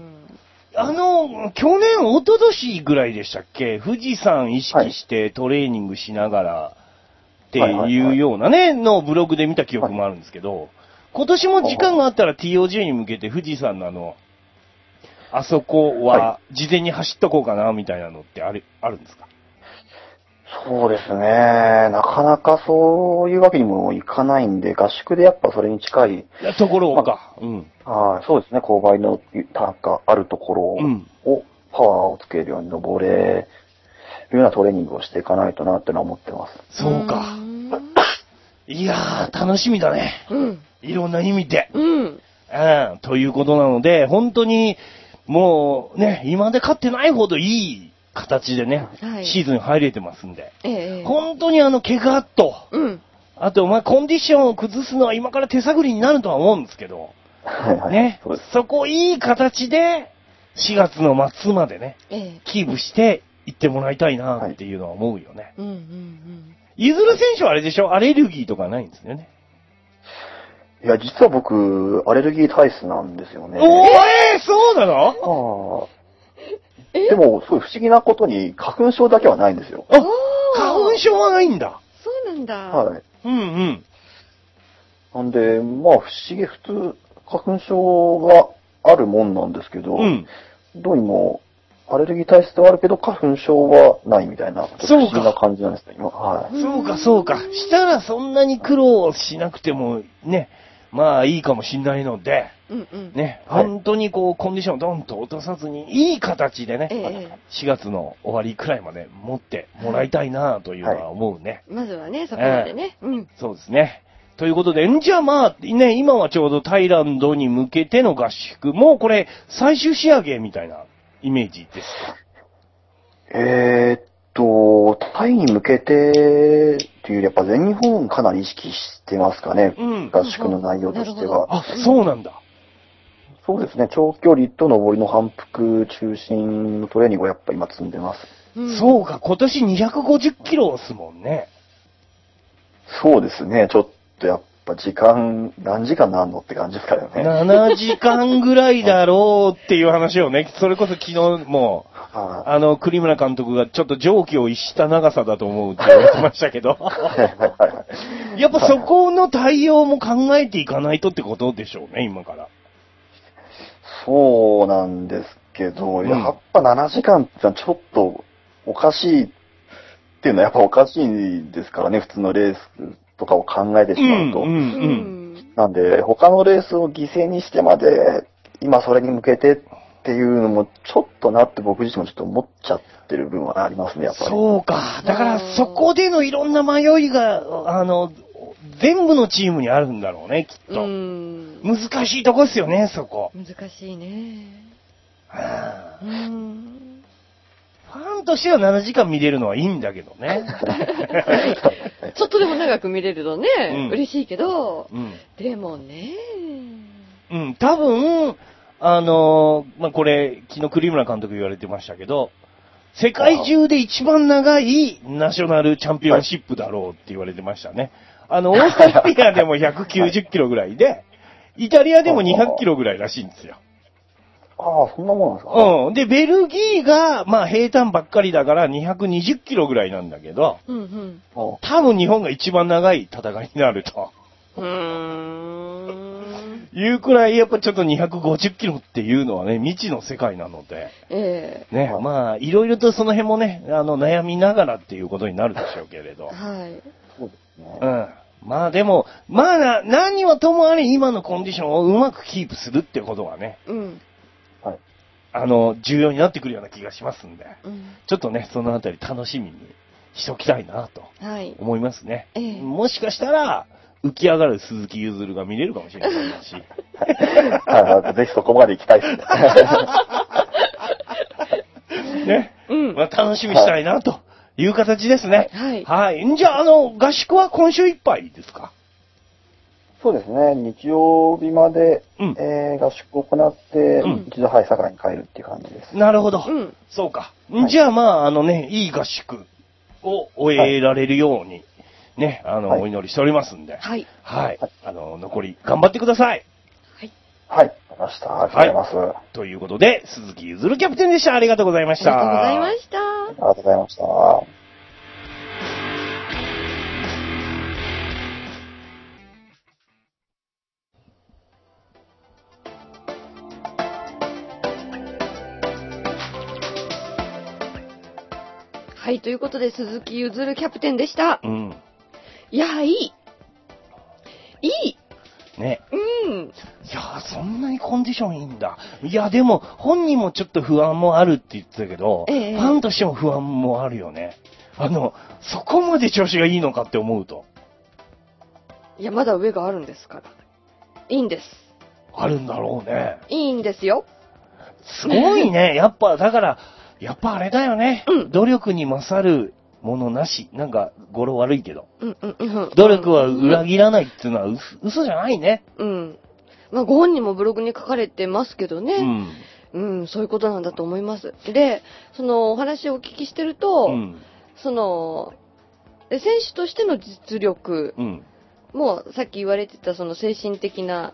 去年、一昨年ぐらいでしたっけ、富士山意識してトレーニングしながらっていうようなね、のブログで見た記憶もあるんですけど、今年も時間があったら TOJ に向けて富士山のあそこは、事前に走っとこうかな、みたいなのってあるんですか？ そうですね。なかなかそういうわけにもいかないんで、合宿でやっぱそれに近い。 ところか。 そうですね。勾配の高あるところを、パワーをつけるように登れるようなトレーニングをしていかないとなってのは思ってます。 そうか。いやー、楽しみだね。いろんな意味で。ということなので、本当に、もうね、今まで勝ってないほどいい形でね、シーズン入れてますんで。本当に怪我と、あと、コンディションを崩すのは今から手探りになるとは思うんですけど、ね、そこいい形で、4月の末までね、キープしていってもらいたいなっていうのは思うよね。ゆずる選手はあれでしょ？アレルギーとかないんですよね。 いや、実は僕、アレルギー体質なんですよね。 そうなの？ でも、すごい不思議なことに、花粉症だけはないんですよ。 花粉症はないんだ。 そうなんだ。 はい。なんで、不思議、普通、花粉症があるもんなんですけど、どうにも、アレルギー体質はあるけど、花粉症はないみたいな、不思議な感じなんですね、今。 そうか。したらそんなに苦労しなくても、ね、いいかもしんないので、ね、本当にコンディションをドンと落とさずに、いい形でね、4月の終わりくらいまで持ってもらいたいなというのは思うね。 まずはね、そこまでね。 そうですね。ということで、じゃあね、今はちょうどタイランドに向けての合宿、もうこれ、最終仕上げみたいなイメージですか？ タイに向けてっていうより、やっぱ全日本かなり意識してますかね。合宿の内容としては。 そうなんだ。 そうですね。長距離と上りの反復中心のトレーニングをやっぱ今積んでます。 そうか、今年250キロですもんね。 そうですね。ちょっとやっぱ何時間なんのって感じですからね。 7時間ぐらいだろうっていう話をね、それこそ昨日も、栗村監督がちょっと常軌を逸した長さだと思うって言われてましたけど。やっぱそこの対応も考えていかないとってことでしょうね、今から。 そうなんですけど、やっぱ7時間ってちょっとおかしいっていうのはやっぱおかしいですからね、普通のレースとかを考えてしまうと。なんで、他のレースを犠牲にしてまで、今それに向けてっていうのもちょっとなって僕自身もちょっと思っちゃってる部分はありますね、やっぱり。 そうか。だからそこでのいろんな迷いが、全部のチームにあるんだろうね、きっと。難しいとこですよね、そこ。 難しいね。 ファンとしては7時間見れるのはいいんだけどね。 ちょっとでも長く見れるとね、嬉しいけど、でもね。 多分、これ、昨日栗村監督言われてましたけど、世界中で一番長いナショナルチャンピオンシップだろうって言われてましたね。オーストラリアでも190キロぐらいで、イタリアでも200キロぐらいらしいんですよ。 そんなもんなんですか？ で、ベルギーが、平坦ばっかりだから220キロぐらいなんだけど、多分日本が一番長い戦いになると。いうくらい、やっぱちょっと250キロっていうのはね、未知の世界なので、ね、いろいろとその辺もね、悩みながらっていうことになるでしょうけれど。 そうですね。 でも、何はともあれ今のコンディションをうまくキープするってことはね、重要になってくるような気がしますんで、ちょっとね、そのあたり楽しみにしときたいなと思いますね。もしかしたら、浮き上がる鈴木ゆずるが見れるかもしれないし。 ぜひそこまで行きたいですね。楽しみしたいなという形ですね。じゃあ、合宿は今週いっぱいですか？ そうですね。日曜日まで、合宿を行って、一度、佐賀に帰るっていう感じです。 なるほど。そうか。じゃあ、いい合宿を終えられるように、ね、お祈りしておりますんで。残り頑張ってください。 わかりました。ありがとうございます。 ということで、鈴木ゆずるキャプテンでした。ありがとうございました。 ありがとうございました。 ありがとうございました。 はい、ということで、鈴木ゆずるキャプテンでした。うん。いや、いい。 ね。うん。いや、そんなにコンディションいいんだ。いや、でも、本人もちょっと不安もあるって言ってたけど、ファンとしても不安もあるよね。そこまで調子がいいのかって思うと。 いや、まだ上があるんですから。いいんです。 あるんだろうね。 いいんですよ。 すごいね。やっぱあれだよね。うん、努力に勝るものなし。なんか、語呂悪いけど。努力は裏切らないっていうのは嘘じゃないね。 うん。まあ、ご本人もブログに書かれてますけどね。うん。そういうことなんだと思います。で、そのお話をお聞きしてると、選手としての実力、もうさっき言われてたその精神的な、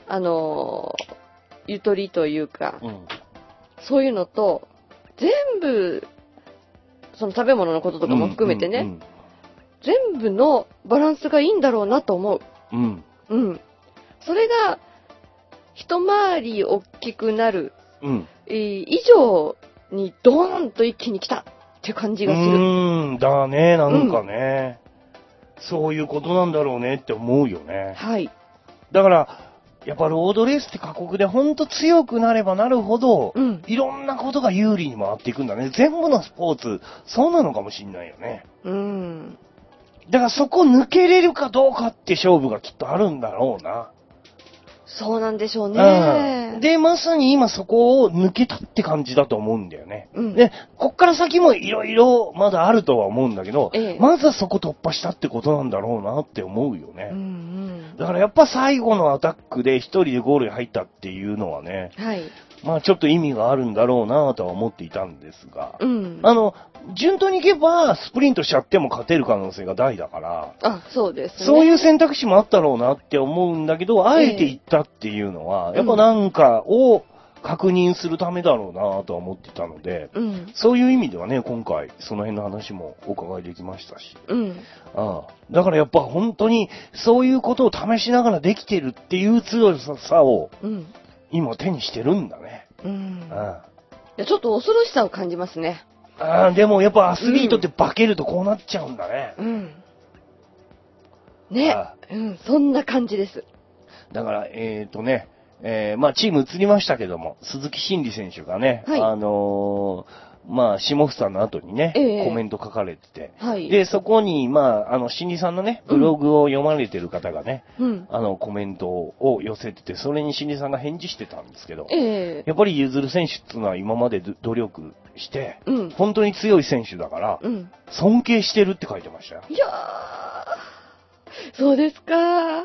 ゆとりというか、そういうのと、全部、その食べ物のこととかも含めてね、全部のバランスがいいんだろうなと思う。それが、一回り大きくなる、以上にドーンと一気に来たって感じがする。 だね、なんかね、そういうことなんだろうねって思うよね。 はい。 だから、やっぱロードレースって過酷でほんと強くなればなるほど、いろんなことが有利に回っていくんだね。全部のスポーツ、そうなのかもしんないよね。だからそこ抜けれるかどうかって勝負がきっとあるんだろうな。 そうなんでしょうね。 で、まさに今そこを抜けたって感じだと思うんだよね。で、こっから先もいろいろまだあるとは思うんだけど、まずはそこ突破したってことなんだろうなって思うよね。だからやっぱ最後のアタックで一人でゴールに入ったっていうのはね、まあちょっと意味があるんだろうなとは思っていたんですが、順当にいけばスプリントしちゃっても勝てる可能性が大だから、 そうですね。 そういう選択肢もあったろうなって思うんだけど、あえて行ったっていうのは、やっぱなんかを確認するためだろうなとは思ってたので、そういう意味ではね、今回その辺の話もお伺いできましたし、だからやっぱ本当にそういうことを試しながらできてるっていう強さを、今手にしてるんだね。 いやちょっと恐ろしさを感じますね。 でもやっぱアスリートって化けるとこうなっちゃうんだね。 そんな感じです。 だから、まあチーム移りましたけども、鈴木真理選手がね、まあ、下房の後にね、コメント書かれてて、で、そこに、まあ、新理さんのね、ブログを読まれてる方がね、コメントを寄せてて、それに新理さんが返事してたんですけど、やっぱりゆずる選手っていうのは今まで努力して、本当に強い選手だから、尊敬してるって書いてましたよ。 いやー、そうですか。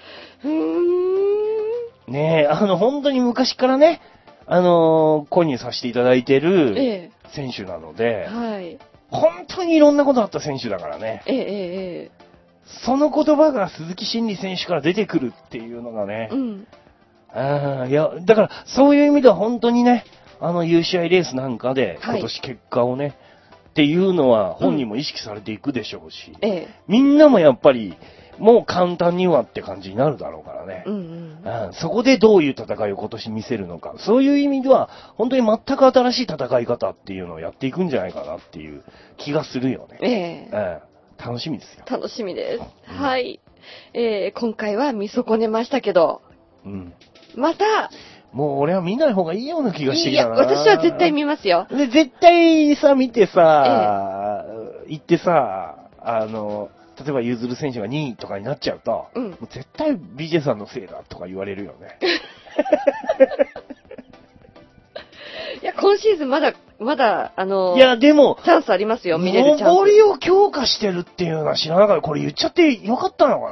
ねえ、本当に昔からね、購入させていただいてる選手なので、本当にいろんなことあった選手だからね。その言葉が鈴木真理選手から出てくるっていうのがね、いや、だからそういう意味では本当にね、有試合レースなんかで今年結果をね、っていうのは本人も意識されていくでしょうし、みんなもやっぱりもう簡単にはって感じになるだろうからね。そこでどういう戦いを今年見せるのか。そういう意味では、本当に全く新しい戦い方っていうのをやっていくんじゃないかなっていう気がするよね。楽しみですよ。 楽しみです。はい。今回は見損ねましたけど、また、 もう俺は見ない方がいいような気がしてきたな。私は絶対見ますよ。 で、絶対さ、見てさ、行ってさ、例えばゆずる選手が2位とかになっちゃうと、もう絶対 BJ さんのせいだとか言われるよね。 いや、今シーズンまだ、 いや、でも、 チャンスありますよ、見れるチャンス。 上りを強化してるっていうのは知らなかった。これ言っちゃってよかったのかな？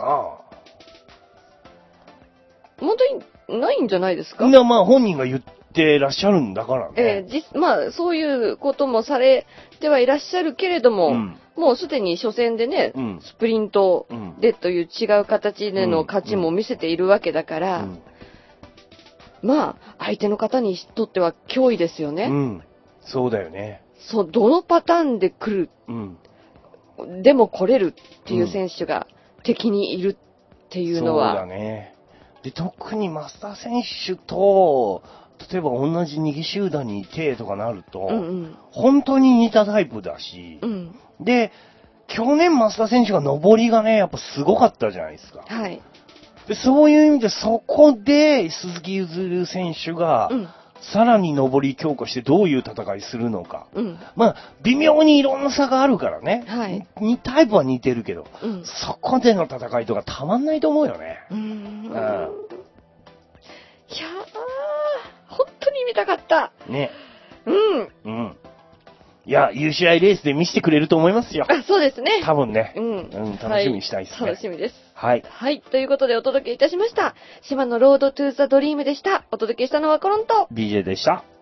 本当にないんじゃないですか？ まあ本人が言ってらっしゃるんだからね。 まあそういうこともされてはいらっしゃるけれども、もうすでに初戦でね、スプリントでという違う形での勝ちも見せているわけだから、まあ相手の方にとっては脅威ですよね。 そうだよね。 どのパターンで来る、でも来れるっていう選手が敵にいるっていうのは。 そうだね。で、特に増田選手と、 例えば同じ逃げ集団にいてとかなると、本当に似たタイプだし、で、去年増田選手が上りがね、やっぱすごかったじゃないですか。はい。で、そういう意味でそこで鈴木ゆずる選手が、さらに上り強化してどういう戦いするのか。まあ、微妙にいろんな差があるからね。はい。タイプは似てるけど、そこでの戦いとかたまんないと思うよね。いやー、 本当に見たかった。 ね。いや、優試合レースで見せてくれると思いますよ。 そうですね。 多分ね。楽しみにしたいですね。 楽しみです。 はい。 はい。ということでお届けいたしました。島のロードトゥーザドリームでした。お届けしたのはコロンと BJ でした。